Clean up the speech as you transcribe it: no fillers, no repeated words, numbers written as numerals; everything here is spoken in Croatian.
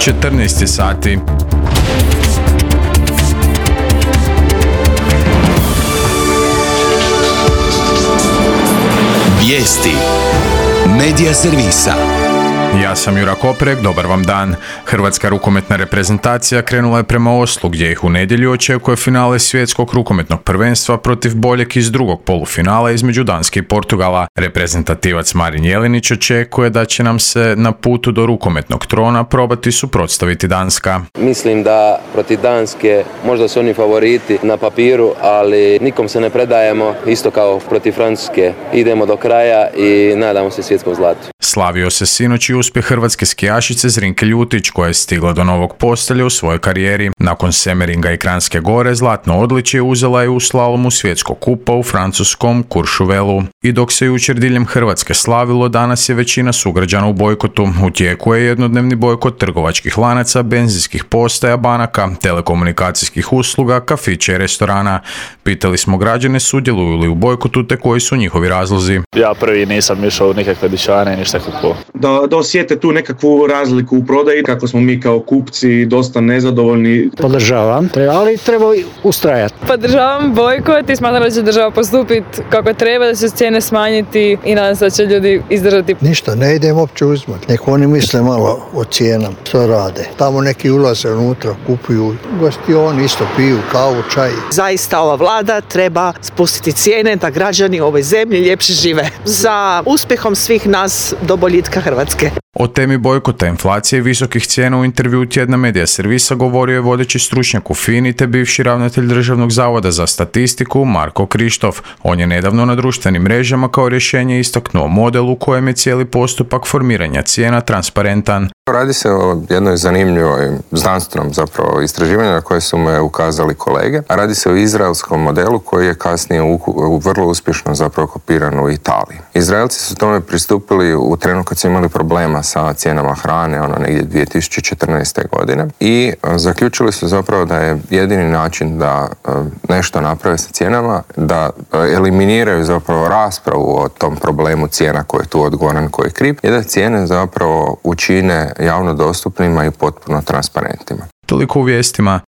14 sati. Vijesti Medija servisa. Ja sam Jura Koprek, dobar vam dan. Hrvatska rukometna reprezentacija krenula je prema Oslu, gdje ih u nedjelju očekuje finale svjetskog rukometnog prvenstva protiv boljeg iz drugog polufinala između Danske i Portugala. Reprezentativac Marin Jelinić očekuje da će nam se na putu do rukometnog trona probati suprotstaviti Danska. Mislim da protiv Danske možda su oni favoriti na papiru, ali nikom se ne predajemo, isto kao protiv Francuske. Idemo do kraja i nadamo se svjetskom zlatu. Slavio se sinoć i uspjeh hrvatske skijašice Zrinke Ljutić, koja je stigla do novog postolja u svojoj karijeri. Nakon Semeringa i Kranjske gore, zlatno odličje uzela je u slalomu svjetskog kupa u francuskom Courchevelu. I dok se jučer diljem Hrvatske slavilo, danas je većina sugrađana u bojkotu. U tijeku je jednodnevni bojkot trgovačkih lanaca, benzinskih postaja, banaka, telekomunikacijskih usluga, kafića i restorana. Pitali smo građane sudjeluju li u bojkotu te koji su njihovi razlozi. Ja prvi nisam išao u nikakve dućane i ništa kupovao. Da osjete tu nekakvu razliku u prodaji, kako smo mi kao kupci dosta nezadovoljni. Podržavam, ali treba ustrajati. Podržavam bojkot i smatram da će država postupiti kako treba, da će cijene smanjiti i nadam se da će ljudi izdržati. Ništa, ne idem uopće uzmati. Nek oni misle malo o cijenama, što rade. Tamo neki ulaze unutra, kupuju gostioni, isto piju kavu, čaj. Zaista ova vlada treba spustiti cijene da građani u ovoj zemlji ljepše žive. Za uspjehom svih nas do boljitka Hrvatske. O temi bojkota, inflacije i visokih cijena u intervjuu tjedna Medija servisa govorio je vodeći stručnjak u FINA-i te bivši ravnatelj Državnog zavoda za statistiku Marko Krištof. On je nedavno na društvenim mrežama kao rješenje istaknuo model u kojem je cijeli postupak formiranja cijena transparentan. Radi se o jednoj zanimljivoj znanstvenom zapravo istraživanju na koje su me ukazali kolege, a radi se o izraelskom modelu koji je kasnije vrlo uspješno zapravo kopiran u Italiji. Izraelci su tome pristupili u trenu kad su imali problema sa cijenama hrane, negdje 2014. godine i zaključili su zapravo da je jedini način da nešto naprave sa cijenama, da eliminiraju zapravo raspravu o tom problemu cijena koji je tu odgovoran, koji je kriv, je da cijene zapravo učine javno dostupnima i potpuno transparentima. Toliko u vijestima.